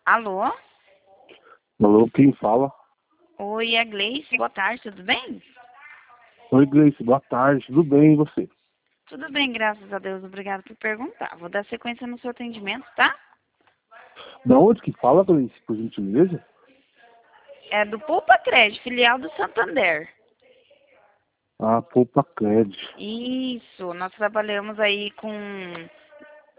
Alô? Alô, quem fala? Oi, é Gleice. Boa tarde, tudo bem? Oi, Gleice, boa tarde, tudo bem e você? Tudo bem, graças a Deus. Obrigada por perguntar. Vou dar sequência no seu atendimento, tá? Da onde que fala, Gleice, por gentileza? É do Poupa Crédito, filial do Santander. Ah, Poupa Cred. Isso, nós trabalhamos aí com